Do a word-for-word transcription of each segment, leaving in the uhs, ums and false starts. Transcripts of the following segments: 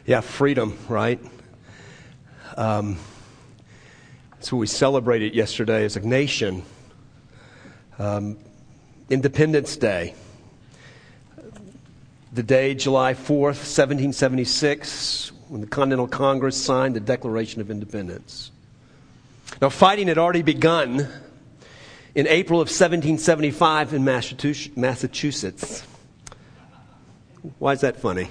Yeah, freedom, right? Um, that's what we celebrated yesterday as a nation. Um, Independence Day. The day, July fourth, seventeen seventy-six, when the Continental Congress signed the Declaration of Independence. Now, fighting had already begun in April of seventeen seventy-five in Massachusetts. Why is that funny?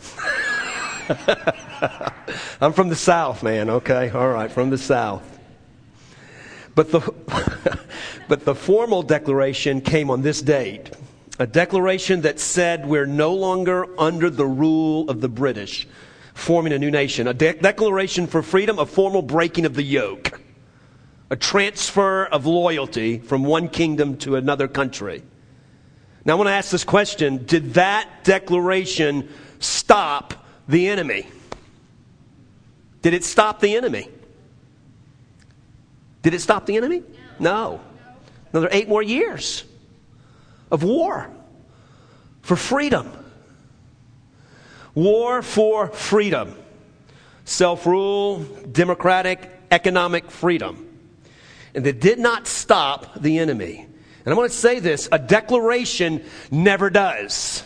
I'm from the South, man, okay? All right, from the South. But the, but the formal declaration came on this date. A declaration that said we're no longer under the rule of the British, forming a new nation. A de- declaration for freedom, a formal breaking of the yoke. A transfer of loyalty from one kingdom to another country. Now I want to ask this question. Did that declaration stop the enemy? Did it stop the enemy? Did it stop the enemy? No. Another eight more years of war for freedom. War for freedom. Self-rule, democratic, economic freedom. And it did not stop the enemy. And I want to say this, a declaration never does.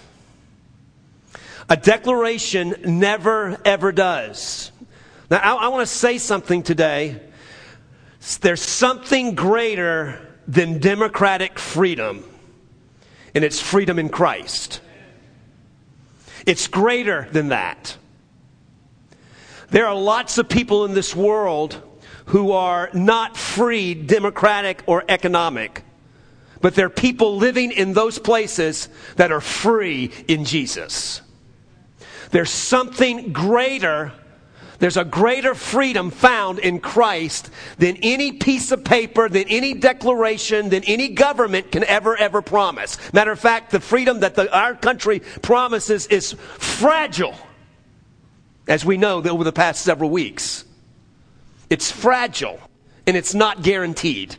A declaration never, ever does. Now, I, I want to say something today. There's something greater than democratic freedom, and it's freedom in Christ. It's greater than that. There are lots of people in this world who are not free, democratic, or economic. But there are people living in those places that are free in Jesus. There's something greater. There's a greater freedom found in Christ than any piece of paper, than any declaration, than any government can ever, ever promise. Matter of fact, the freedom that the, our country promises is fragile, as we know over the past several weeks. It's fragile, and it's not guaranteed.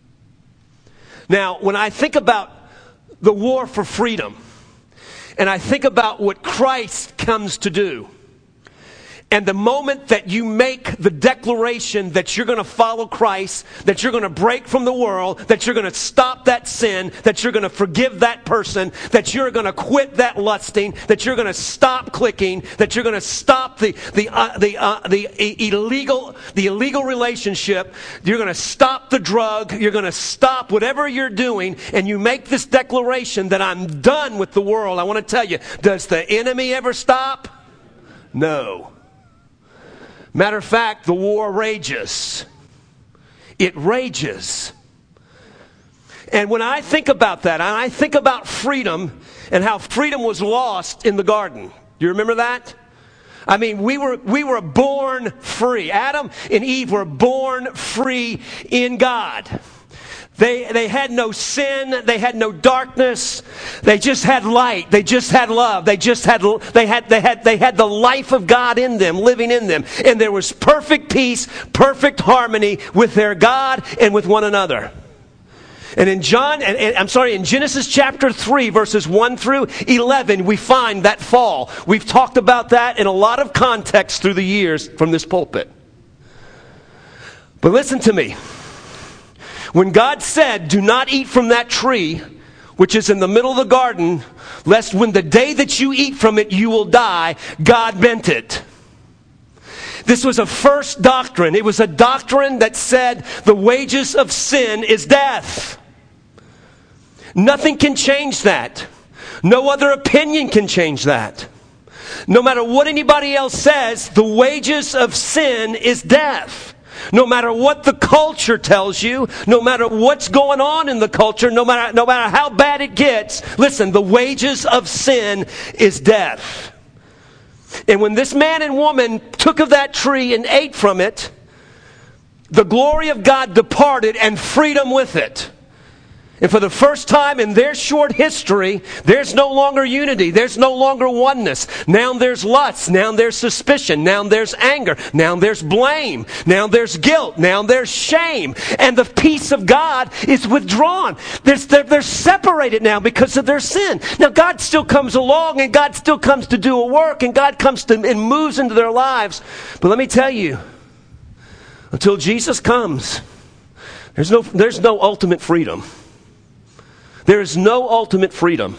Now, when I think about the war for freedom, and I think about what Christ comes to do, and the moment that you make the declaration that you're going to follow Christ, that you're going to break from the world, that you're going to stop that sin, that you're going to forgive that person, that you're going to quit that lusting, that you're going to stop clicking, that you're going to stop the the uh, the uh, the illegal the illegal relationship, you're going to stop the drug, you're going to stop whatever you're doing, and you make this declaration that I'm done with the world. I want to tell you, does the enemy ever stop? No. Matter of fact, the war rages. It rages. And when I think about that, and I think about freedom and how freedom was lost in the garden. Do you remember that? I mean, we were we were born free. Adam and Eve were born free in God. They they had no sin, they had no darkness, they just had light, they just had love, they just had they had they had they had the life of God in them, living in them. And there was perfect peace, perfect harmony with their God and with one another. And in John, and, and I'm sorry, in Genesis chapter three, verses one through eleven, we find that fall. We've talked about that in a lot of context through the years from this pulpit. But listen to me. When God said, do not eat from that tree, which is in the middle of the garden, lest when the day that you eat from it, you will die, God meant it. This was a first doctrine. It was a doctrine that said the wages of sin is death. Nothing can change that. No other opinion can change that. No matter what anybody else says, the wages of sin is death. No matter what the culture tells you, no matter what's going on in the culture, no matter, no matter how bad it gets, listen, the wages of sin is death. And when this man and woman took of that tree and ate from it, the glory of God departed and freedom with it. And for the first time in their short history, there's no longer unity. There's no longer oneness. Now there's lust. Now there's suspicion. Now there's anger. Now there's blame. Now there's guilt. Now there's shame. And the peace of God is withdrawn. There's, they're, they're separated now because of their sin. Now God still comes along, and God still comes to do a work, and God comes to and moves into their lives. But let me tell you, until Jesus comes, there's no, there's no ultimate freedom. There is no ultimate freedom.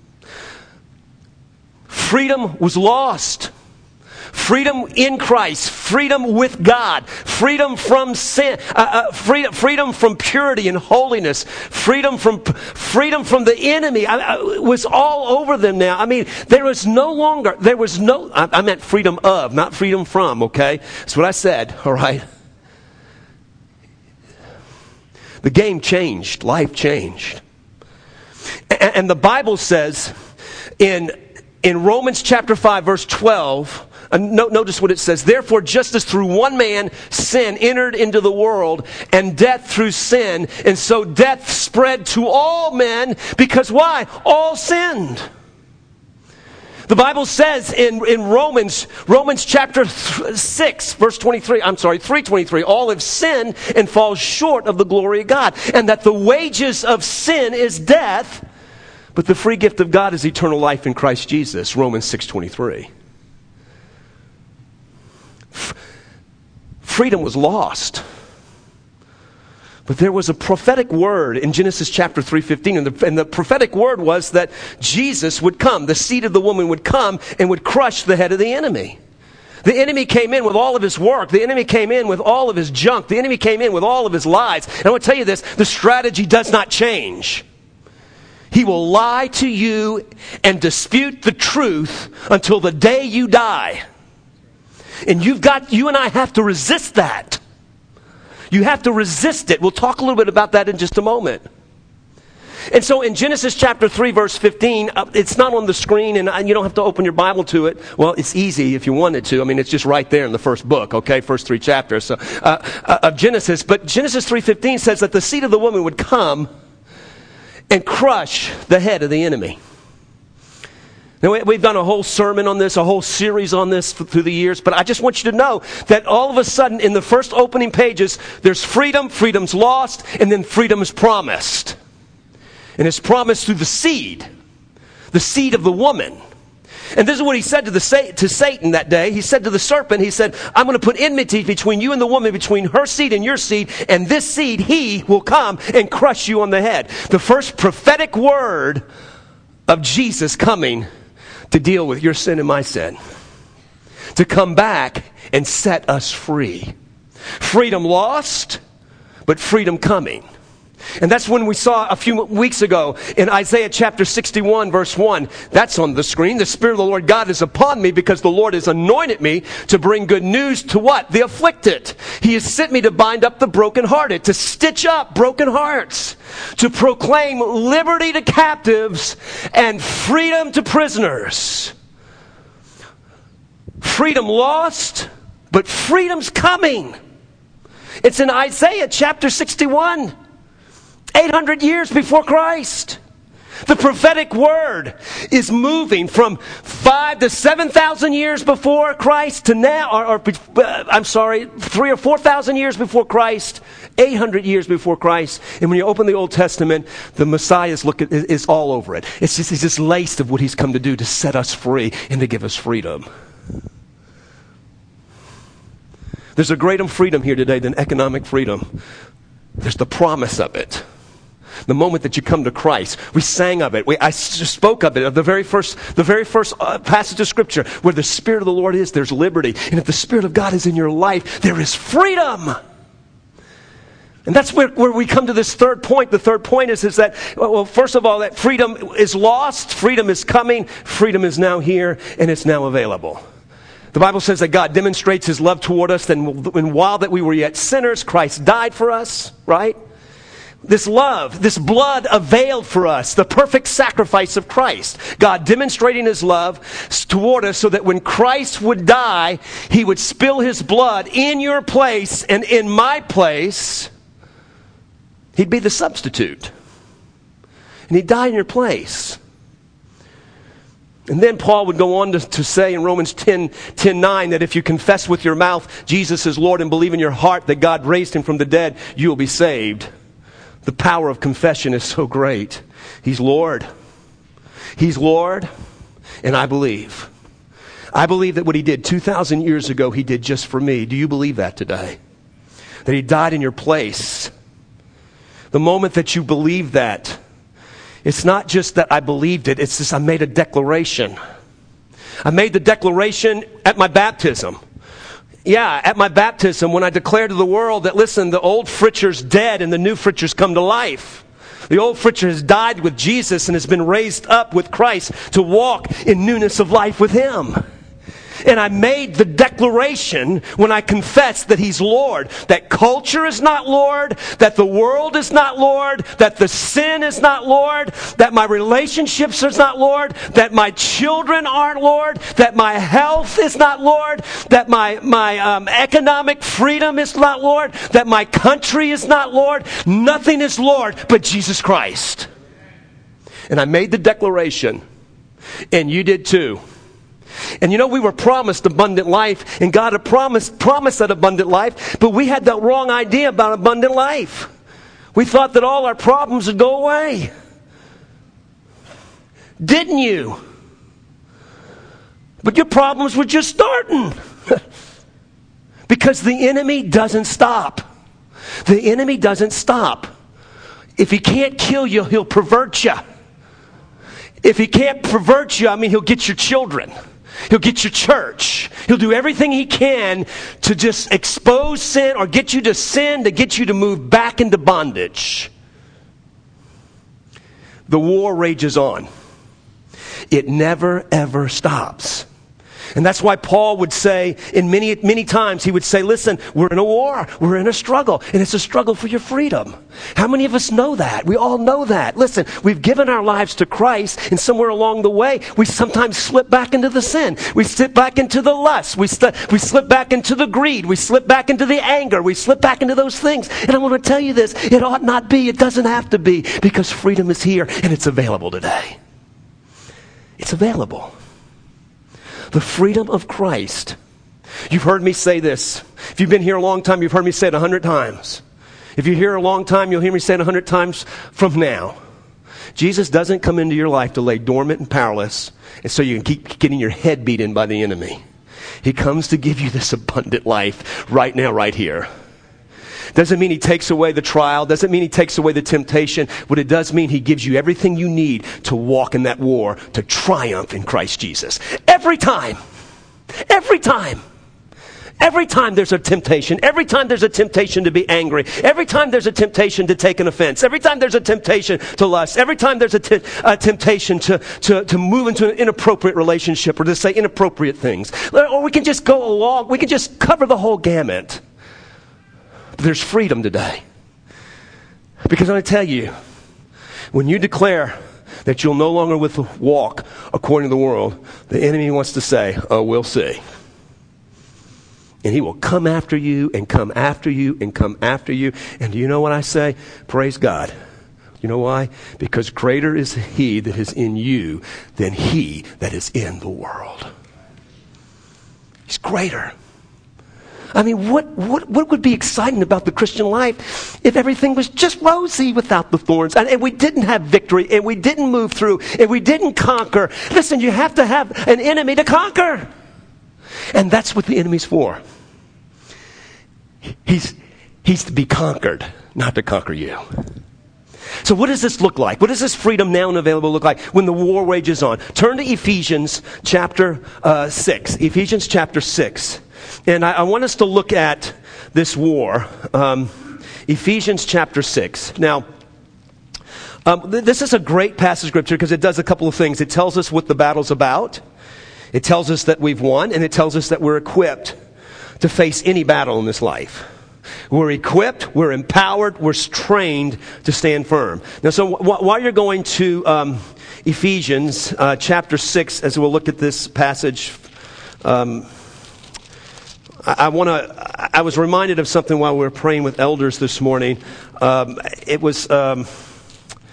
Freedom was lost. Freedom in Christ. Freedom with God. Freedom from sin. Uh, uh, freedom, freedom from purity and holiness. Freedom from freedom from the enemy. I, I, it was all over them now. I mean, there was no longer, there was no, I, I meant freedom of, not freedom from, okay? That's what I said, all right? The game changed. Life changed. And the Bible says in, in Romans chapter five, verse twelve, uh, no, notice what it says. Therefore, just as through one man sin entered into the world, and death through sin, and so death spread to all men, because why? All sinned. The Bible says in, in Romans, Romans chapter six, verse twenty-three, I'm sorry, three twenty-three, all have sinned and fall short of the glory of God. And that the wages of sin is death, but the free gift of God is eternal life in Christ Jesus, Romans six twenty-three. F- freedom was lost. But there was a prophetic word in Genesis chapter three fifteen, and the, and the prophetic word was that Jesus would come, the seed of the woman would come and would crush the head of the enemy. The enemy came in with all of his work. The enemy came in with all of his junk. The enemy came in with all of his lies. And I want to tell you this, the strategy does not change. He will lie to you and dispute the truth until the day you die. And you've got, you and I have to resist that. You have to resist it. We'll talk a little bit about that in just a moment. And so in Genesis chapter three, verse fifteen, uh, it's not on the screen, and uh, you don't have to open your Bible to it. Well, it's easy if you wanted to. I mean, it's just right there in the first book, okay, first three chapters so, uh, uh, of Genesis. But Genesis three fifteen says that the seed of the woman would come and crush the head of the enemy. Now, we've done a whole sermon on this, a whole series on this through the years, but I just want you to know that all of a sudden in the first opening pages, there's freedom, freedom's lost, and then freedom is promised. And it's promised through the seed, the seed of the woman. And this is what he said to, the, to Satan that day. He said to the serpent, he said, I'm going to put enmity between you and the woman, between her seed and your seed, and this seed, he will come and crush you on the head. The first prophetic word of Jesus coming to deal with your sin and my sin. To come back and set us free. Freedom lost, but freedom coming. And that's when we saw a few weeks ago in Isaiah chapter sixty-one, verse one. That's on the screen. The Spirit of the Lord God is upon me because the Lord has anointed me to bring good news to what? The afflicted. He has sent me to bind up the brokenhearted, to stitch up broken hearts, to proclaim liberty to captives and freedom to prisoners. Freedom lost, but freedom's coming. It's in Isaiah chapter sixty-one. eight hundred years before Christ. The prophetic word is moving from five to seven thousand years before Christ to now, or, or uh, I'm sorry, three or four thousand years before Christ, eight hundred years before Christ. And when you open the Old Testament, the Messiah is, look at, is all over it. It's just, it's just laced of what he's come to do to set us free and to give us freedom. There's a greater freedom here today than economic freedom. There's the promise of it. The moment that you come to Christ, we sang of it. We, I spoke of it. Of the very first, the very first uh, passage of Scripture, where the Spirit of the Lord is, there's liberty, and if the Spirit of God is in your life, there is freedom. And that's where, where we come to this third point. The third point is, is that, well, first of all, that freedom is lost, freedom is coming, freedom is now here, and it's now available. The Bible says that God demonstrates His love toward us, and while that we were yet sinners, Christ died for us, right? This love, this blood availed for us, the perfect sacrifice of Christ. God demonstrating His love toward us so that when Christ would die, He would spill His blood in your place and in my place. He'd be the substitute. And he died in your place. And then Paul would go on to, to say in Romans ten, ten nine that if you confess with your mouth Jesus is Lord and believe in your heart that God raised him from the dead, you will be saved. The power of confession is so great. He's Lord. He's Lord, and I believe. I believe that what he did two thousand years ago, he did just for me. Do you believe that today? That he died in your place. The moment that you believe that, it's not just that I believed it, it's just I made a declaration. I made the declaration at my baptism. Yeah, at my baptism when I declared to the world that, listen, the old Fritcher's dead and the new Fritcher's come to life. The old Fritcher has died with Jesus and has been raised up with Christ to walk in newness of life with him. And I made the declaration when I confessed that he's Lord. That culture is not Lord. That the world is not Lord. That the sin is not Lord. That my relationships are not Lord. That my children aren't Lord. That my health is not Lord. That my, my um, economic freedom is not Lord. That my country is not Lord. Nothing is Lord but Jesus Christ. And I made the declaration. And you did too. And you know, we were promised abundant life, and God had promised, promised that abundant life, but we had that wrong idea about abundant life. We thought that all our problems would go away. Didn't you? But your problems were just starting. Because the enemy doesn't stop. The enemy doesn't stop. If he can't kill you, he'll pervert you. If he can't pervert you, I mean, he'll get your children. He'll get your church. He'll do everything he can to just expose sin or get you to sin, to get you to move back into bondage. The war rages on. It never, ever stops. And that's why Paul would say, in many, many times, he would say, listen, we're in a war. We're in a struggle. And it's a struggle for your freedom. How many of us know that? We all know that. Listen, we've given our lives to Christ, and somewhere along the way, we sometimes slip back into the sin. We slip back into the lust. We, st- we slip back into the greed. We slip back into the anger. We slip back into those things. And I want to tell you this, it ought not be. It doesn't have to be, because freedom is here, and it's available today. It's available. The freedom of Christ. You've heard me say this. If you've been here a long time, you've heard me say it a hundred times. If you're here a long time, you'll hear me say it a hundred times from now. Jesus doesn't come into your life to lay dormant and powerless, and so you can keep getting your head beat in by the enemy. He comes to give you this abundant life right now, right here. Doesn't mean he takes away the trial. Doesn't mean he takes away the temptation. What it does mean, he gives you everything you need to walk in that war, to triumph in Christ Jesus. Every time. Every time. Every time there's a temptation. Every time there's a temptation to be angry. Every time there's a temptation to take an offense. Every time there's a temptation to lust. Every time there's a, t- a temptation to, to, to move into an inappropriate relationship or to say inappropriate things. Or we can just go along. We can just cover the whole gamut. But there's freedom today. Because I tell you, when you declare that you'll no longer with walk according to the world, the enemy wants to say, oh, we'll see. And he will come after you and come after you and come after you. And do you know what I say? Praise God. You know why? Because greater is he that is in you than he that is in the world. He's greater. I mean, what, what, what would be exciting about the Christian life if everything was just rosy without the thorns, and, and we didn't have victory, and we didn't move through, and we didn't conquer? Listen, you have to have an enemy to conquer. And that's what the enemy's for. He's, he's to be conquered, not to conquer you. So what does this look like? What does this freedom now and available look like when the war rages on? Turn to Ephesians chapter uh, six. Ephesians chapter six. And I, I want us to look at this war. Um, Ephesians chapter six. Now, um, th- this is a great passage of Scripture because it does a couple of things. It tells us what the battle's about. It tells us that we've won, and it tells us that we're equipped to face any battle in this life. We're equipped, we're empowered, we're trained to stand firm. Now, so wh- while you're going to um, Ephesians uh, chapter six, as we'll look at this passage, um, I, I want to. I was reminded of something while we were praying with elders this morning. Um, it was. Um,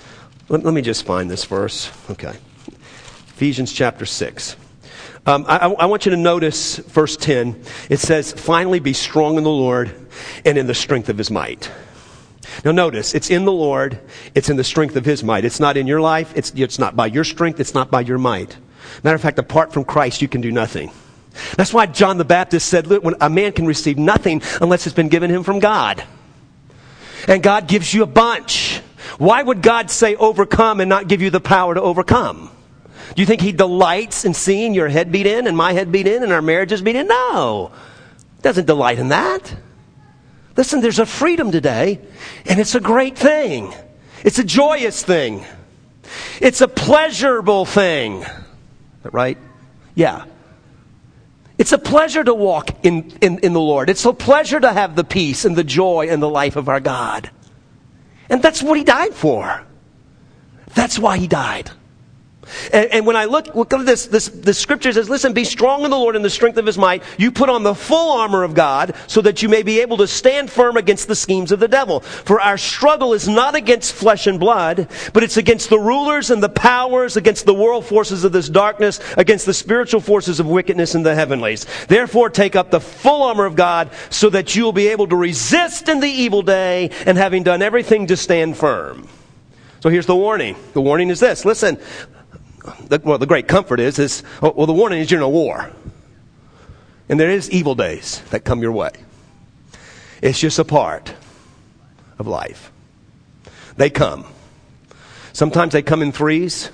Let, let me just find this verse. Okay. Ephesians chapter six. Um, I, I want you to notice verse ten. It says, finally be strong in the Lord and in the strength of his might. Now notice, it's in the Lord, it's in the strength of his might. It's not in your life, it's, it's not by your strength, it's not by your might. Matter of fact, apart from Christ, you can do nothing. That's why John the Baptist said, look, when a man can receive nothing unless it's been given him from God. And God gives you a bunch. Why would God say overcome and not give you the power to overcome? Do you think he delights in seeing your head beat in and my head beat in and our marriages beat in? No. He doesn't delight in that. Listen, there's a freedom today, and it's a great thing. It's a joyous thing. It's a pleasurable thing. Is that right? Yeah. It's a pleasure to walk in, in, in the Lord. It's a pleasure to have the peace and the joy and the life of our God. And that's what he died for. That's why he died. And, and when I look, look at this, this, the scripture says, listen, be strong in the Lord in the strength of his might. You put on the full armor of God so that you may be able to stand firm against the schemes of the devil. For our struggle is not against flesh and blood, but it's against the rulers and the powers, against the world forces of this darkness, against the spiritual forces of wickedness in the heavenlies. Therefore, take up the full armor of God so that you will be able to resist in the evil day, and having done everything to stand firm. So here's the warning. The warning is this. Listen. The, well, the great comfort is, is, well, the warning is you're in a war. And there is evil days that come your way. It's just a part of life. They come. Sometimes they come in threes.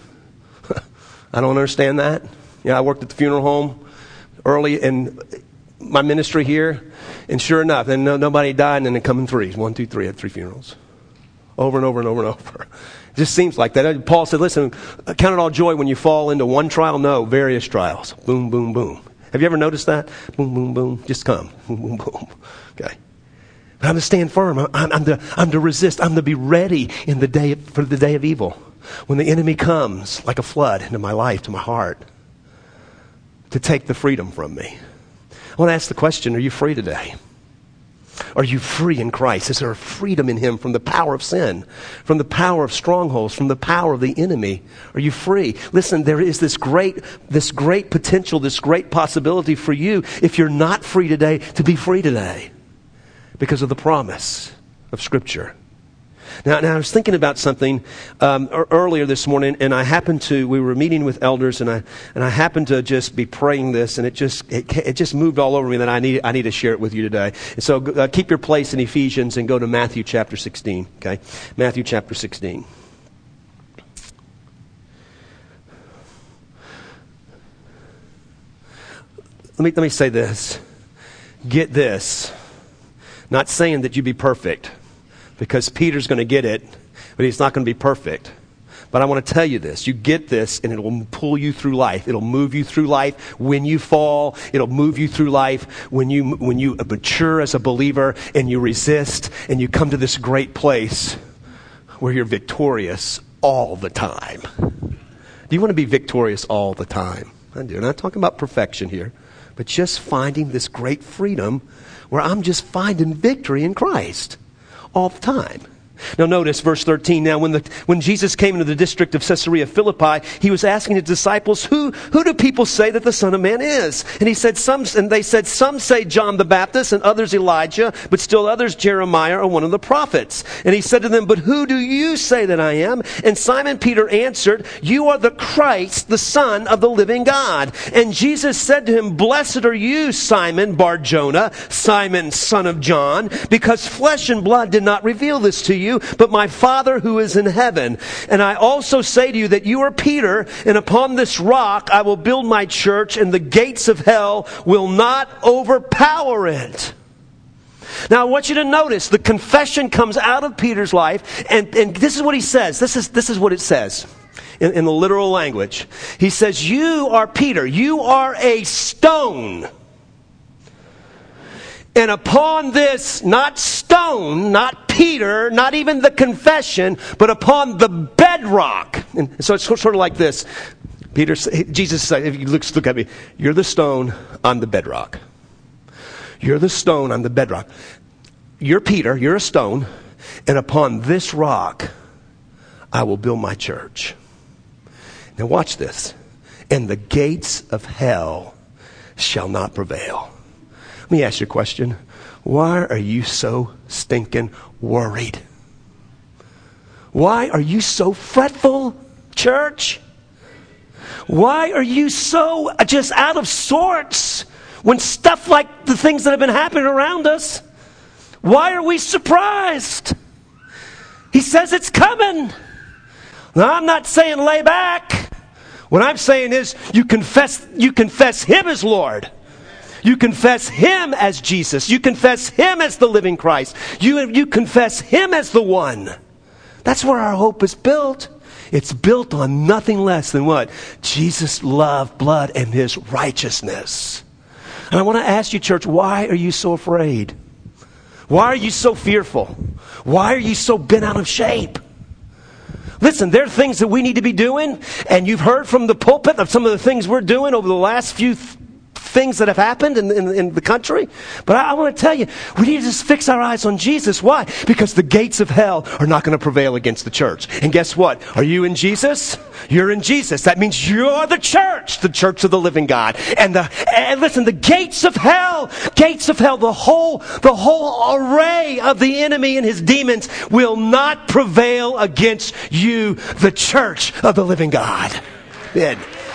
I don't understand that. You know, I worked at the funeral home early in my ministry here, and sure enough, then no, nobody died, and then they come in threes. One, two, three. I had three funerals. Over and over and over and over. It just seems like that. Paul said, listen, count it all joy when you fall into one trial. No, various trials. Boom, boom, boom. Have you ever noticed that? Boom, boom, boom. Just come. Boom, boom, boom. Okay. But I'm to stand firm. I'm, I'm, to, I'm to resist. I'm to be ready in the day for the day of evil. When the enemy comes like a flood into my life, to my heart, to take the freedom from me. I want to ask the question, are you free today? Are you free in Christ? Is there a freedom in him from the power of sin, from the power of strongholds, from the power of the enemy? Are you free? Listen, there is this great, this great potential, this great possibility for you, if you're not free today, to be free today because of the promise of Scripture. Now, now I was thinking about something um, earlier this morning, and I happened to, we were meeting with elders, and I and I happened to just be praying this, and it just it, it just moved all over me that I need I need to share it with you today. And so uh, keep your place in Ephesians and go to Matthew chapter sixteen. Okay, Matthew chapter sixteen. Let me let me say this. Get this. Not saying that you be perfect, because Peter's going to get it, but he's not going to be perfect. But I want to tell you this. You get this, and it will pull you through life. It'll move you through life when you fall. It'll move you through life when you when you mature as a believer, and you resist, and you come to this great place where you're victorious all the time. Do you want to be victorious all the time? I do. I'm not talking about perfection here, but just finding this great freedom where I'm just finding victory in Christ all the time. Now notice verse thirteen. Now when the when Jesus came into the district of Caesarea Philippi, he was asking his disciples, Who who do people say that the Son of Man is? And he said some and they said, Some say John the Baptist, and others Elijah, but still others Jeremiah or one of the prophets. And he said to them, But who do you say that I am? And Simon Peter answered, You are the Christ, the Son of the living God. And Jesus said to him, Blessed are you, Simon Bar-Jonah, Simon son of John, because flesh and blood did not reveal this to you, but my Father who is in heaven. And I also say to you that you are Peter, and upon this rock I will build my church, and the gates of hell will not overpower it. Now I want you to notice the confession comes out of Peter's life, and, and this is what he says. This is, this is what it says in, in the literal language. He says, You are Peter. You are a stone. And upon this, not stone, not Peter, not even the confession, but upon the bedrock. And so it's sort of like this. Peter, Jesus said, if you look, look at me, you're the stone, I'm the bedrock. You're the stone, I'm the bedrock. You're Peter, you're a stone, and upon this rock, I will build my church. Now watch this. And the gates of hell shall not prevail. Let me ask you a question. Why are you so stinking worried? Why are you so fretful, church? Why are you so just out of sorts when stuff like the things that have been happening around us? Why are we surprised? He says it's coming. Now, I'm not saying lay back. What I'm saying is you confess, you confess Him as Lord. You confess Him as Jesus. You confess Him as the living Christ. You, you confess Him as the one. That's where our hope is built. It's built on nothing less than what? Jesus' love, blood, and His righteousness. And I want to ask you, church, why are you so afraid? Why are you so fearful? Why are you so bent out of shape? Listen, there are things that we need to be doing, and you've heard from the pulpit of some of the things we're doing over the last few th- things that have happened in, in, in the country. But I, I want to tell you, we need to just fix our eyes on Jesus. Why? Because the gates of hell are not going to prevail against the church. And guess what? Are you in Jesus? You're in Jesus. That means you're the church, the church of the living God. And the and listen, the gates of hell, gates of hell, the whole the whole array of the enemy and his demons will not prevail against you, the church of the living God. Amen.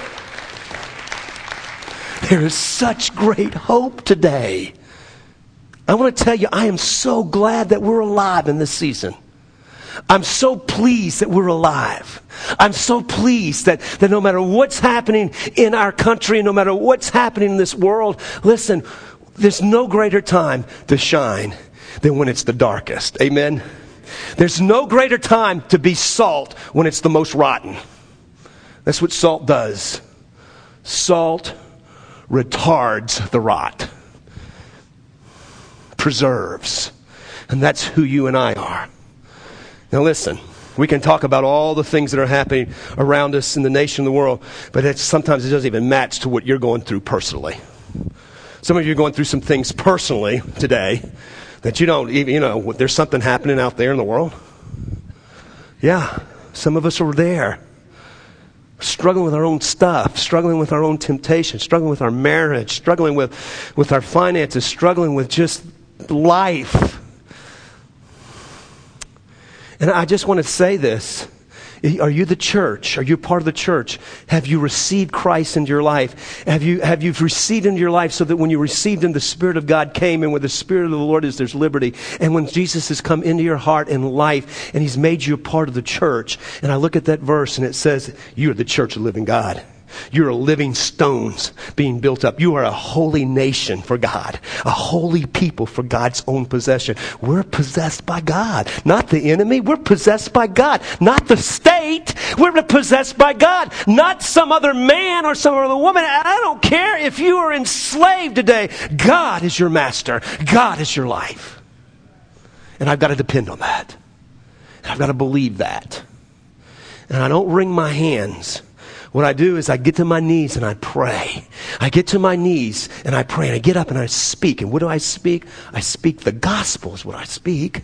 There is such great hope today. I want to tell you, I am so glad that we're alive in this season. I'm so pleased that we're alive. I'm so pleased that, that no matter what's happening in our country, no matter what's happening in this world, listen, there's no greater time to shine than when it's the darkest. Amen? There's no greater time to be salt when it's the most rotten. That's what salt does. Salt retards the rot, preserves. And that's who you and I are. Now listen, we can talk about all the things that are happening around us in the nation and the world, but it's, sometimes it doesn't even match to what you're going through personally. Some of you are going through some things personally today that you don't even, you know, there's something happening out there in the world. Yeah, some of us are there. Struggling with our own stuff, struggling with our own temptation, struggling with our marriage, struggling with, with our finances, struggling with just life. And I just want to say this. Are you the church? Are you part of the church? Have you received Christ into your life? Have you, have you received into your life so that when you received Him, the Spirit of God came, and where the Spirit of the Lord is, there's liberty. And when Jesus has come into your heart and life, and He's made you a part of the church, and I look at that verse and it says, you are the church of the living God. You're a living stones being built up. You are a holy nation for God, a holy people for God's own possession. We're possessed by God, not the enemy. We're possessed by God, not the state. We're possessed by God, not some other man or some other woman. I don't care if you are enslaved today. God is your master. God is your life. And I've got to depend on that. And I've got to believe that. And I don't wring my hands. What I do is I get to my knees and I pray. I get to my knees and I pray and I get up and I speak. And what do I speak? I speak the gospel is what I speak.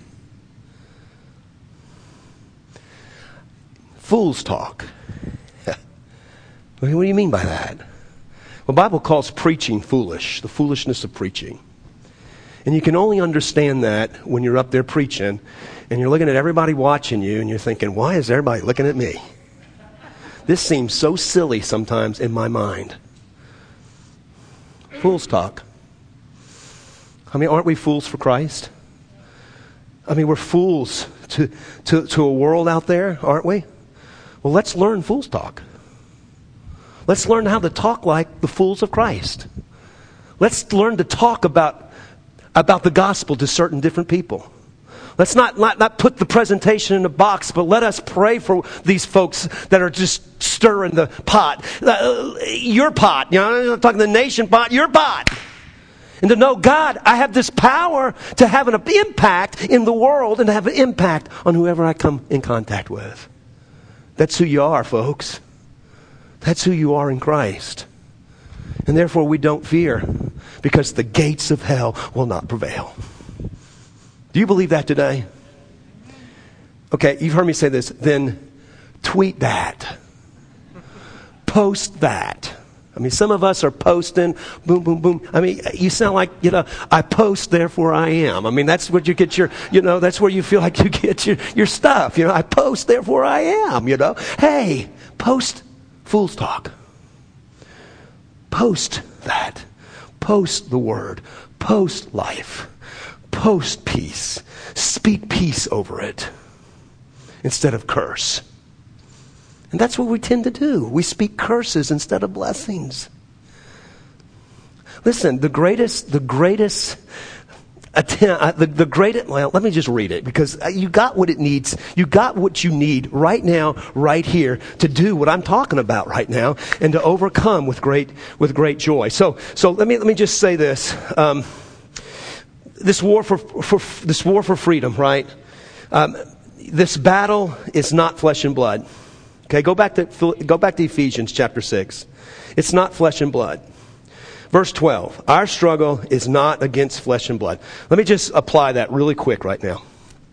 Fools talk. What do you mean by that? Well, the Bible calls preaching foolish, the foolishness of preaching. And you can only understand that when you're up there preaching and you're looking at everybody watching you and you're thinking, why is everybody looking at me? This seems so silly sometimes in my mind. Fools talk. I mean, aren't we fools for Christ? I mean, we're fools to, to, to a world out there, aren't we? Well, let's learn fools talk. Let's learn how to talk like the fools of Christ. Let's learn to talk about, about the gospel to certain different people. Let's not, not, not put the presentation in a box, but let us pray for these folks that are just stirring the pot. Uh, your pot. You know, I'm not talking the nation pot, your pot. And to know, God, I have this power to have an impact in the world and to have an impact on whoever I come in contact with. That's who you are, folks. That's who you are in Christ. And therefore we don't fear, because the gates of hell will not prevail. Do you believe that today? Okay, you've heard me say this. Then Tweet that. Post that. I mean, some of us are posting, boom, boom, boom. I mean, you sound like, you know, I post, therefore I am. I mean, that's where you get your, you know, that's where you feel like you get your, your stuff. You know, I post, therefore I am, you know. Hey, post Fool's Talk. Post that. Post the word. Post life. Post peace. Speak peace over it instead of curse. And that's what we tend to do. We speak curses instead of blessings. Listen, the greatest, the greatest attempt, the, the greatest, well, let me just read it because you got what it needs. You got what you need right now, right here to do what I'm talking about right now and to overcome with great, with great joy. So, so let me, let me just say this. Um, this war for, for, this war for freedom, right? Um, this battle is not flesh and blood. Okay, go back to go back to Ephesians chapter six. It's not flesh and blood. Verse twelve. Our struggle is not against flesh and blood. Let me just apply that really quick right now.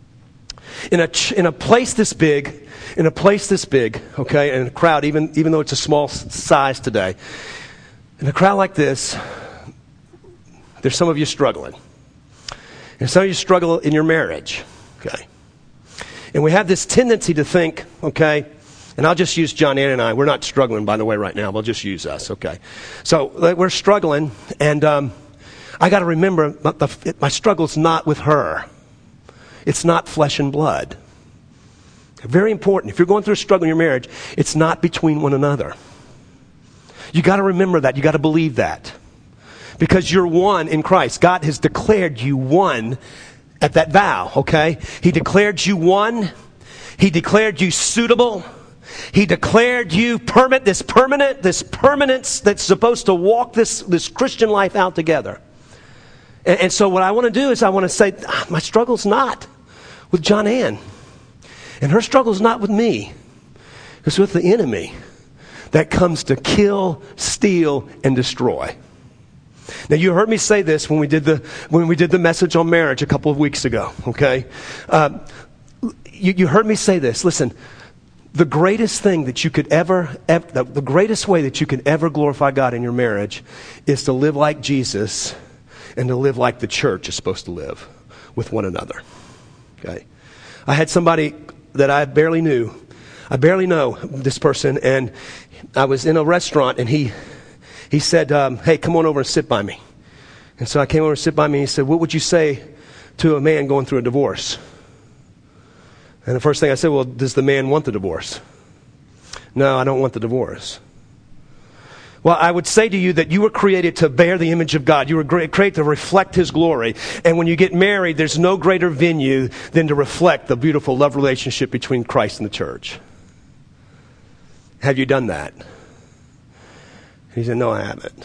In a in a place this big, in a place this big, okay, and a crowd, even even though it's a small size today, in a crowd like this, there's some of you struggling. And some of you struggle in your marriage. Okay. And we have this tendency to think, okay, and I'll just use John Ann and I. We're not struggling, by the way, right now. We'll just use us, okay? So we're struggling, and um, I got to remember the, my struggle's not with her. It's not flesh and blood. Very important. If you're going through a struggle in your marriage, it's not between one another. You got to remember that. You got to believe that. Because you're one in Christ. God has declared you one at that vow, okay? He declared you one. He declared you suitable. He declared you permanent, this permanent, this permanence that's supposed to walk this, this Christian life out together. And, and so what I want to do is I want to say, ah, my struggle's not with John Ann. And her struggle's not with me. It's with the enemy that comes to kill, steal, and destroy. Now, you heard me say this when we did the when we did the message on marriage a couple of weeks ago, okay? Uh, you, you heard me say this. Listen, the greatest thing that you could ever, ever, the greatest way that you can ever glorify God in your marriage is to live like Jesus and to live like the church is supposed to live with one another, okay? I had somebody that I barely knew. I barely know this person, and I was in a restaurant, and he... He said, um, hey, come on over and sit by me. And so I came over and sit by me, and he said, what would you say to a man going through a divorce? And the first thing I said, well, does the man want the divorce? No, I don't want the divorce. Well, I would say to you that you were created to bear the image of God. You were created to reflect His glory. And when you get married, there's no greater venue than to reflect the beautiful love relationship between Christ and the church. Have you done that? He said, no, I haven't.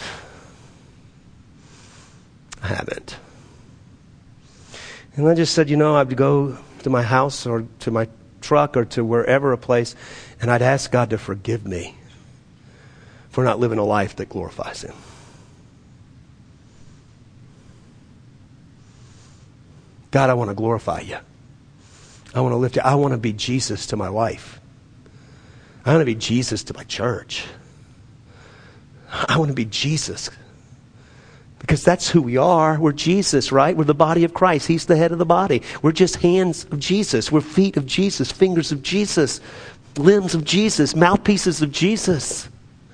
I haven't. And I just said, you know, I'd go to my house or to my truck or to wherever a place, and I'd ask God to forgive me for not living a life that glorifies Him. God, I want to glorify You. I want to lift You. I want to be Jesus to my wife. I want to be Jesus to my church. I want to be Jesus. Because that's who we are. We're Jesus, right? We're the body of Christ. He's the head of the body. We're just hands of Jesus. We're feet of Jesus, fingers of Jesus, limbs of Jesus, mouthpieces of Jesus.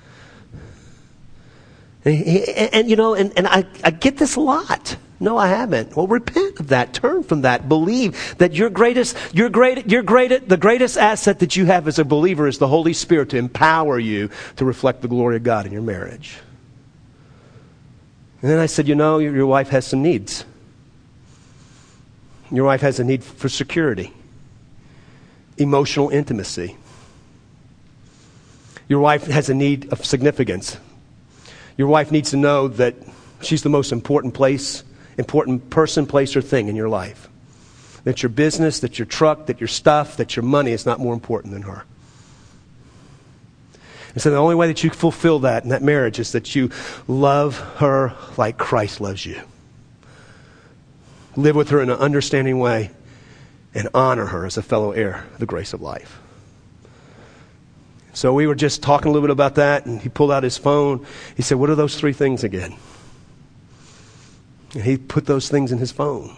And, and, and you know, and, and I, I get this a lot. No, I haven't. Well, repent of that. Turn from that. Believe that your greatest, your great, your great, the greatest asset that you have as a believer is the Holy Spirit to empower you to reflect the glory of God in your marriage. And then I said, you know, your, your wife has some needs. Your wife has a need for security, emotional intimacy. Your wife has a need of significance. Your wife needs to know that she's the most important place, important person, place, or thing in your life. That your business, that your truck, that your stuff, that your money is not more important than her. And so the only way that you fulfill that in that marriage is that you love her like Christ loves you. Live with her in an understanding way and honor her as a fellow heir of the grace of life. So we were just talking a little bit about that, and he pulled out his phone. He said, what are those three things again? And he put those things in his phone.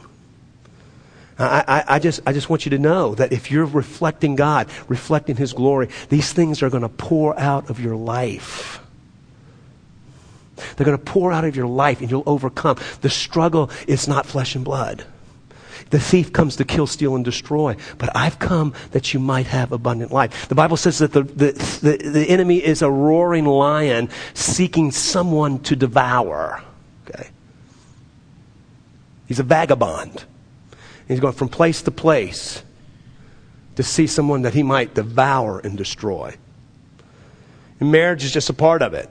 I, I, I just I just want you to know that if you're reflecting God, reflecting His glory, these things are going to pour out of your life. They're going to pour out of your life, and you'll overcome. The struggle is not flesh and blood. The thief comes to kill, steal, and destroy. But I've come that you might have abundant life. The Bible says that the, the, the, the enemy is a roaring lion seeking someone to devour. Okay? He's a vagabond. He's going from place to place to see someone that he might devour and destroy. And marriage is just a part of it.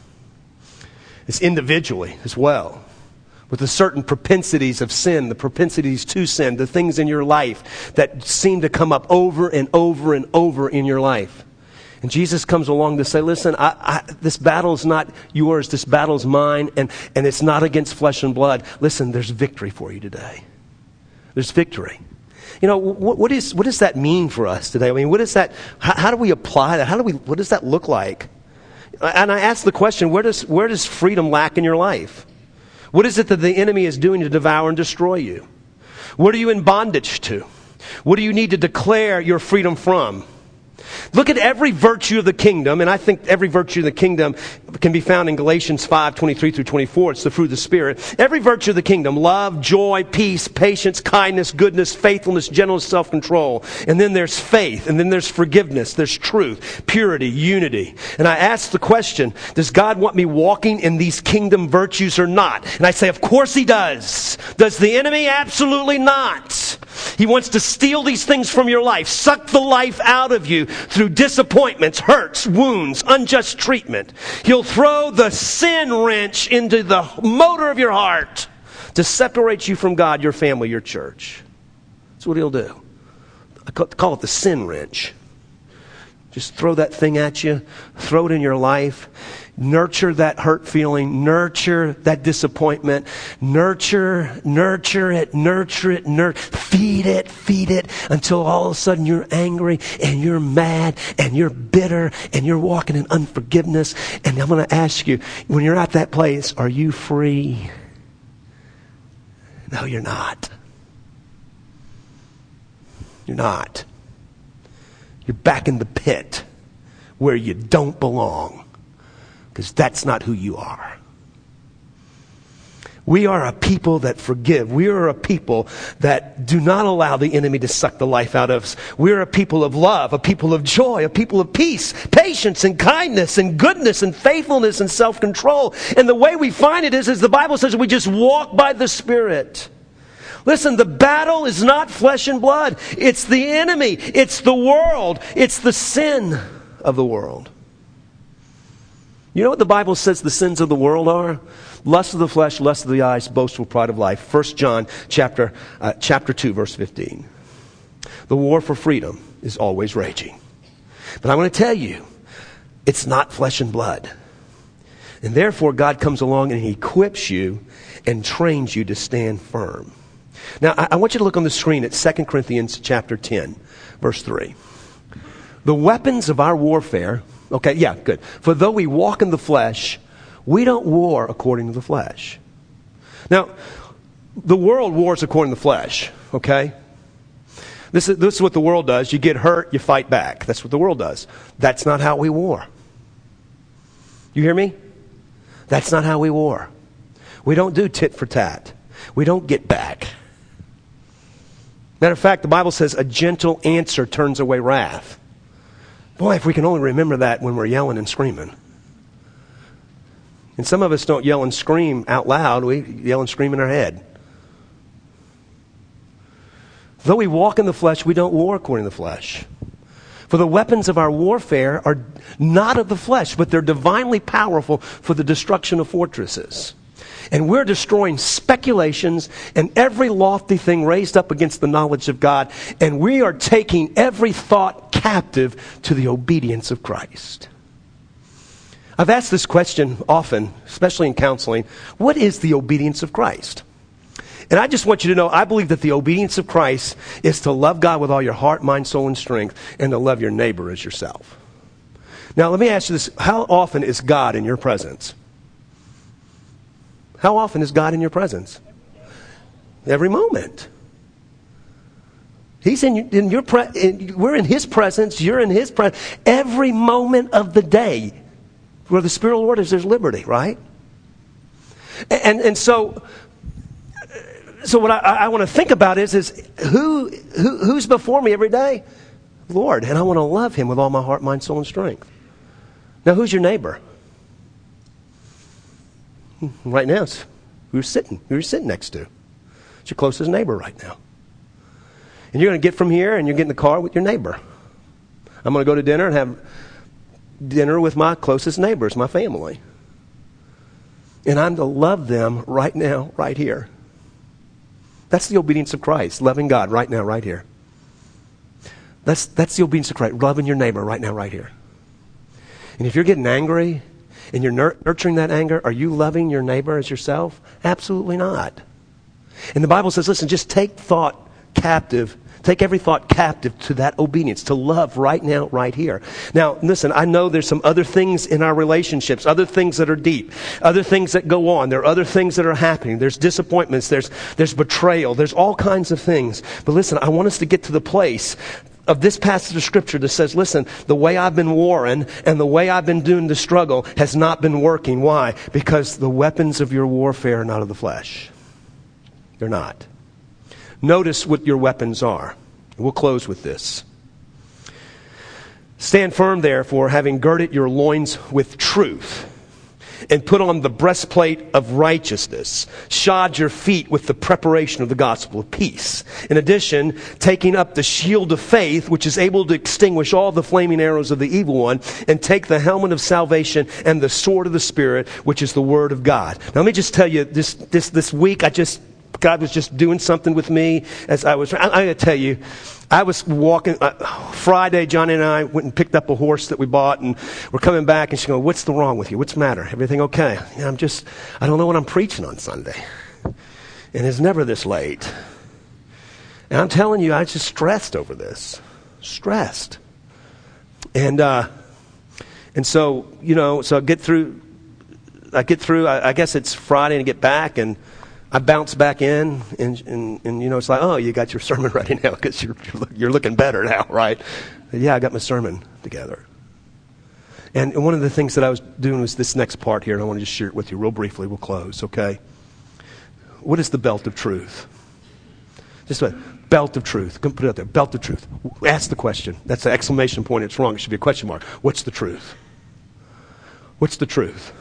It's individually as well. With the certain propensities of sin, the propensities to sin, the things in your life that seem to come up over and over and over in your life. And Jesus comes along to say, listen, I, I, this battle is not yours, this battle is mine, and, and it's not against flesh and blood. Listen, there's victory for you today. There's victory. You know, what, what, is, what does that mean for us today? I mean, what is that, how, how do we apply that? How do we, what does that look like? And I ask the question, where does, where does freedom lack in your life? What is it that the enemy is doing to devour and destroy you? What are you in bondage to? What do you need to declare your freedom from? Look at every virtue of the kingdom, and I think every virtue of the kingdom can be found in Galatians five, twenty-three through twenty-four. It's the fruit of the Spirit. Every virtue of the kingdom, love, joy, peace, patience, kindness, goodness, faithfulness, gentleness, self-control. And then there's faith, and then there's forgiveness, there's truth, purity, unity. And I ask the question, does God want me walking in these kingdom virtues or not? And I say, of course He does. Does the enemy? Absolutely not. He wants to steal these things from your life, suck the life out of you through disappointments, hurts, wounds, unjust treatment. He'll throw the sin wrench into the motor of your heart to separate you from God, your family, your church. That's what he'll do. I call it the sin wrench. Just throw that thing at you, throw it in your life. Nurture that hurt feeling. Nurture that disappointment. Nurture, nurture it, nurture it, nurture. Feed it, feed it until all of a sudden you're angry and you're mad and you're bitter and you're walking in unforgiveness. And I'm going to ask you, when you're at that place, are you free? No, you're not. You're not. You're back in the pit where you don't belong. Because that's not who you are. We are a people that forgive. We are a people that do not allow the enemy to suck the life out of us. We are a people of love, a people of joy, a people of peace, patience and kindness and goodness and faithfulness and self-control. And the way we find it is, as the Bible says, we just walk by the Spirit. Listen, the battle is not flesh and blood. It's the enemy. It's the world. It's the sin of the world. You know what the Bible says the sins of the world are? Lust of the flesh, lust of the eyes, boastful pride of life. First John chapter, uh, chapter two, verse fifteen. The war for freedom is always raging. But I want to tell you, it's not flesh and blood. And therefore, God comes along and He equips you and trains you to stand firm. Now, I, I want you to look on the screen at Second Corinthians chapter ten, verse three. The weapons of our warfare... Okay, yeah, good. For though we walk in the flesh, we don't war according to the flesh. Now, the world wars according to the flesh, okay? This is, this is what the world does. You get hurt, you fight back. That's what the world does. That's not how we war. You hear me? That's not how we war. We don't do tit for tat. We don't get back. Matter of fact, the Bible says a gentle answer turns away wrath. Boy, if we can only remember that when we're yelling and screaming. And some of us don't yell and scream out loud. We yell and scream in our head. Though we walk in the flesh, we don't war according to the flesh. For the weapons of our warfare are not of the flesh, but they're divinely powerful for the destruction of fortresses. And we're destroying speculations and every lofty thing raised up against the knowledge of God. And we are taking every thought captive to the obedience of Christ. I've asked this question often, especially in counseling. What is the obedience of Christ? And I just want you to know, I believe that the obedience of Christ is to love God with all your heart, mind, soul, and strength, and to love your neighbor as yourself. Now, let me ask you this. How often is God in your presence? How often is God in your presence? Every moment. He's in, in your pre- in, we're in His presence. You're in His presence. Every moment of the day, where the Spirit of the Lord is, there's liberty, right? And and so, so what I, I want to think about is is who, who who's before me every day? Lord, and I want to love Him with all my heart, mind, soul, and strength. Now, who's your neighbor? Right now, it's who you're sitting, who you're sitting next to. It's your closest neighbor right now. And you're going to get from here and you get in the car with your neighbor. I'm going to go to dinner and have dinner with my closest neighbors, my family. And I'm to love them right now, right here. That's the obedience of Christ, loving God right now, right here. That's, that's the obedience of Christ, loving your neighbor right now, right here. And if you're getting angry and you're nur- nurturing that anger, are you loving your neighbor as yourself? Absolutely not. And the Bible says, listen, just take thought captive. Take every thought captive to that obedience, to love right now, right here. Now, listen, I know there's some other things in our relationships, other things that are deep, other things that go on. There are other things that are happening. There's disappointments. There's, there's betrayal. There's all kinds of things. But listen, I want us to get to the place of this passage of Scripture that says, listen, the way I've been warring and the way I've been doing the struggle has not been working. Why? Because the weapons of your warfare are not of the flesh. They're not. Notice what your weapons are. We'll close with this. Stand firm, therefore, having girded your loins with truth, and put on the breastplate of righteousness. Shod your feet with the preparation of the gospel of peace. In addition, taking up the shield of faith, which is able to extinguish all the flaming arrows of the evil one, and take the helmet of salvation and the sword of the Spirit, which is the word of God. Now, let me just tell you, this this this week, I just God was just doing something with me as I was. I, I got to tell you, I was walking uh, Friday. Johnny and I went and picked up a horse that we bought, and we're coming back. And she goes, "What's the wrong with you? What's the matter? Everything okay?" Yeah, I'm just, I don't know what I'm preaching on Sunday, and it's never this late. And I'm telling you, I was just stressed over this, stressed, and uh, and so you know, so I get through. I get through. I, I guess it's Friday, and I get back and I bounce back in, and, and, and you know, it's like, oh, you got your sermon ready now because you're, you're looking better now, right? Yeah, I got my sermon together. And one of the things that I was doing was this next part here, and I want to just share it with you real briefly. We'll close, okay? What is the belt of truth? Just a belt of truth. Come put it out there. Belt of truth. Ask the question. That's an exclamation point. It's wrong. It should be a question mark. What's the truth? What's the truth?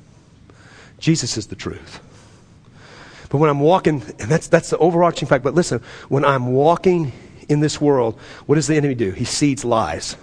Jesus is the truth. But when I'm walking, and that's that's the overarching fact, but listen, when I'm walking in this world, what does the enemy do? He seeds lies.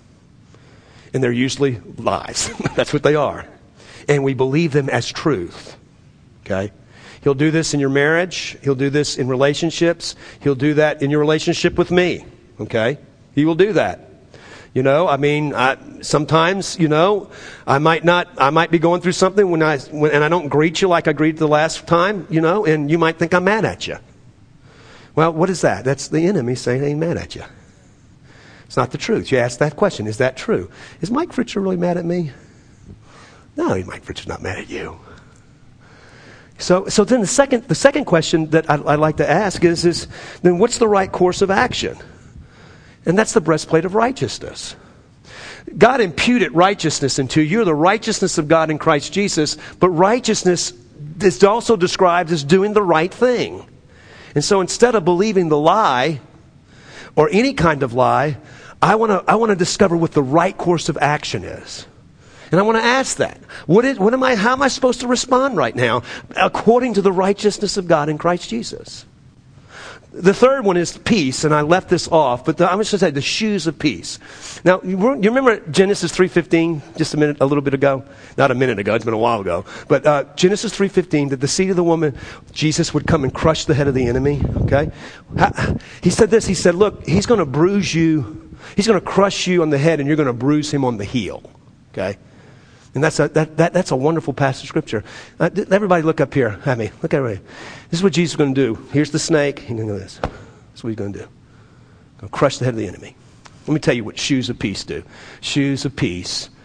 And they're usually lies. That's what they are. And we believe them as truth. Okay? He'll do this in your marriage. He'll do this in relationships. He'll do that in your relationship with me. Okay? He will do that. You know, I mean, I, sometimes, you know, I might not, I might be going through something when I, when, and I don't greet you like I greeted the last time, you know, and you might think I'm mad at you. Well, what is that? That's the enemy saying I'm mad at you. It's not the truth. You ask that question, is that true? Is Mike Fritcher really mad at me? No, Mike Fritcher's not mad at you. So, so then the second, the second question that I'd, I'd like to ask is, is then what's the right course of action? And that's the breastplate of righteousness. God imputed righteousness into you. You're the righteousness of God in Christ Jesus. But righteousness is also described as doing the right thing. And so instead of believing the lie, or any kind of lie, I want to I want to discover what the right course of action is. And I want to ask that. What is, what am I, how am I supposed to respond right now according to the righteousness of God in Christ Jesus? The third one is peace, and I left this off, but the, I'm just going to say the shoes of peace. Now, you, you remember Genesis three fifteen, just a minute, a little bit ago? Not a minute ago, it's been a while ago. But uh, Genesis three fifteen, that the seed of the woman, Jesus would come and crush the head of the enemy, okay? He said this, he said, look, he's going to bruise you, he's going to crush you on the head, and you're going to bruise him on the heel, okay? And that's a, that, that, that's a wonderful passage of Scripture. Uh, everybody look up here at me. Look at me. This is what Jesus is going to do. Here's the snake. He's going to do this. That's what he's going to do. Going to crush the head of the enemy. Let me tell you what shoes of peace do. Shoes of peace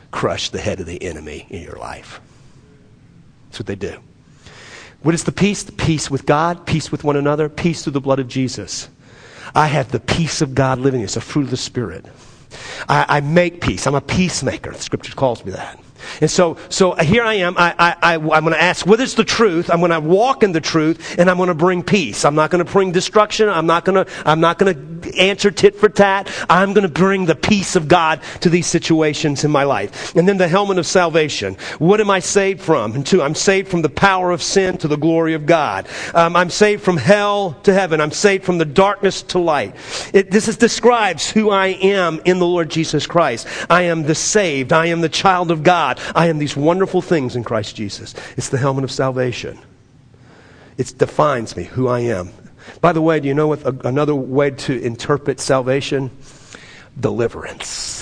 crush the head of the enemy in your life. That's what they do. What is the peace? The peace with God, peace with one another, peace through the blood of Jesus. I have the peace of God living in me. It's a fruit of the Spirit. I, I make peace. I'm a peacemaker. The Scripture calls me that. And so, so here I am. I, I, I, I'm going to ask, what is the truth? I'm going to walk in the truth, and I'm going to bring peace. I'm not going to bring destruction. I'm not going to, I'm not going to answer tit for tat. I'm going to bring the peace of God to these situations in my life. And then the helmet of salvation. What am I saved from? And two, I'm saved from the power of sin to the glory of God. Um, I'm saved from hell to heaven. I'm saved from the darkness to light. It, this is, describes who I am in the Lord Jesus Christ. I am the saved. I am the child of God. I am these wonderful things in Christ Jesus. It's the helmet of salvation. It defines me, who I am. By the way, do you know what a, another way to interpret salvation? Deliverance.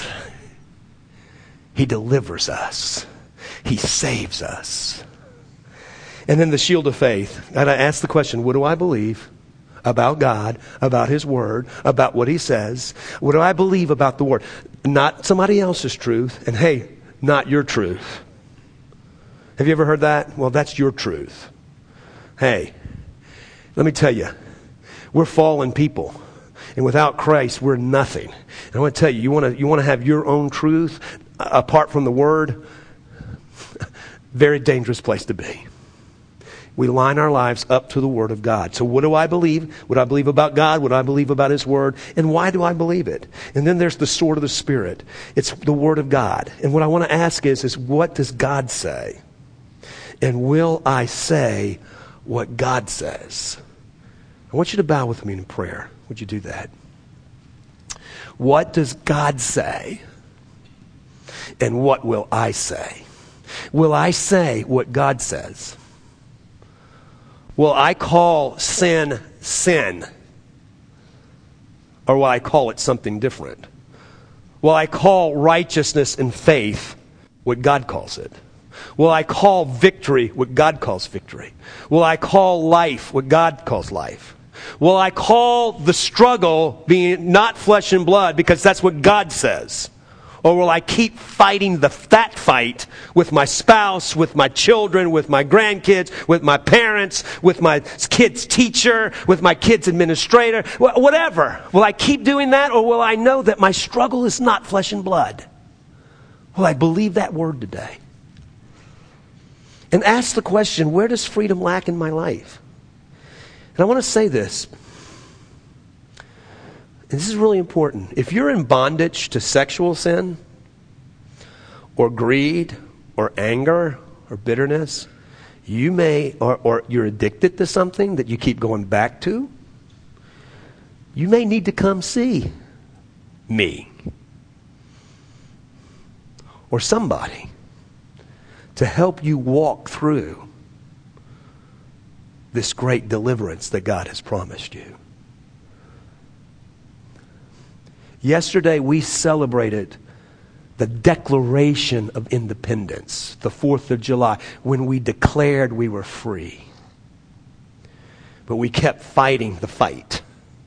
He delivers us. He saves us. And then the shield of faith. And I ask the question, what do I believe about God, about His Word, about what He says? What do I believe about the Word? Not somebody else's truth. And hey, not your truth. Have you ever heard that? Well, that's your truth. Hey, let me tell you, we're fallen people. And without Christ, we're nothing. And I want to tell you, you want to you want to have your own truth apart from the Word? Very dangerous place to be. We line our lives up to the Word of God. So what do I believe? What do I believe about God? What do I believe about His Word? And why do I believe it? And then there's the sword of the Spirit. It's the Word of God. And what I want to ask is, is what does God say? And will I say what God says? I want you to bow with me in prayer. Would you do that? What does God say? And what will I say? Will I say what God says? Will I call sin, sin? Or will I call it something different? Will I call righteousness and faith what God calls it? Will I call victory what God calls victory? Will I call life what God calls life? Will I call the struggle being not flesh and blood because that's what God says? Or will I keep fighting the that fight with my spouse, with my children, with my grandkids, with my parents, with my kid's teacher, with my kid's administrator, whatever? Will I keep doing that, or will I know that my struggle is not flesh and blood? Will I believe that word today? And ask the question, where does freedom lack in my life? And I want to say this. And this is really important. If you're in bondage to sexual sin, or greed, or anger, or bitterness, you may, or, or you're addicted to something that you keep going back to, you may need to come see me or somebody to help you walk through this great deliverance that God has promised you. Yesterday we celebrated the Declaration of Independence, the fourth of July, when we declared we were free. But we kept fighting the fight.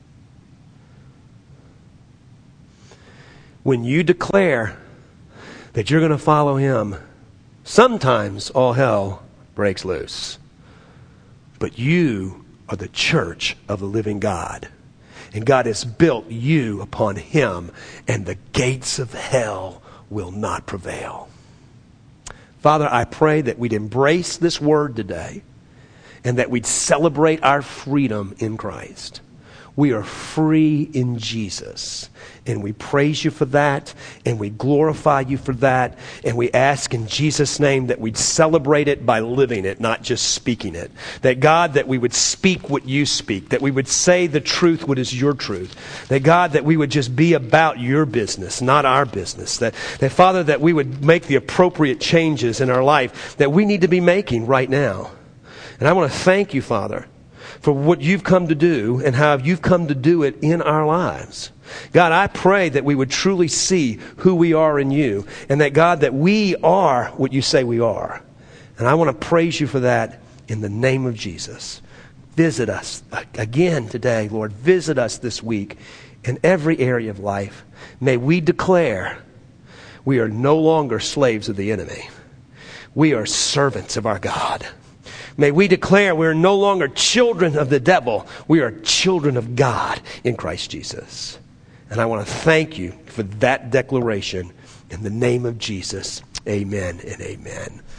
When you declare that you're going to follow Him, sometimes all hell breaks loose. But you are the church of the living God. And God has built you upon Him, and the gates of hell will not prevail. Father, I pray that we'd embrace this word today, and that we'd celebrate our freedom in Christ. We are free in Jesus. And we praise you for that. And we glorify you for that. And we ask in Jesus' name that we'd celebrate it by living it, not just speaking it. That God, that we would speak what you speak. That we would say the truth, what is your truth. That God, that we would just be about your business, not our business. That, that Father, that we would make the appropriate changes in our life that we need to be making right now. And I want to thank you, Father, for what you've come to do and how you've come to do it in our lives. God, I pray that we would truly see who we are in you, and that, God, that we are what you say we are. And I want to praise you for that in the name of Jesus. Visit us again today, Lord. Visit us this week in every area of life. May we declare We are no longer slaves of the enemy. We are servants of our God. May we declare we are no longer children of the devil. We are children of God in Christ Jesus. And I want to thank you for that declaration in the name of Jesus. Amen and amen.